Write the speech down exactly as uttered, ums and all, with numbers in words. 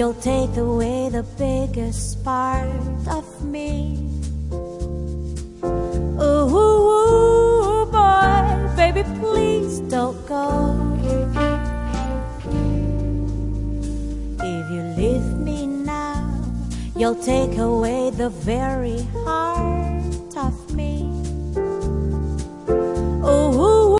you'll take away the biggest part of me. Ooh, ooh, boy, baby, please don't go. If you leave me now, you'll take away the very heart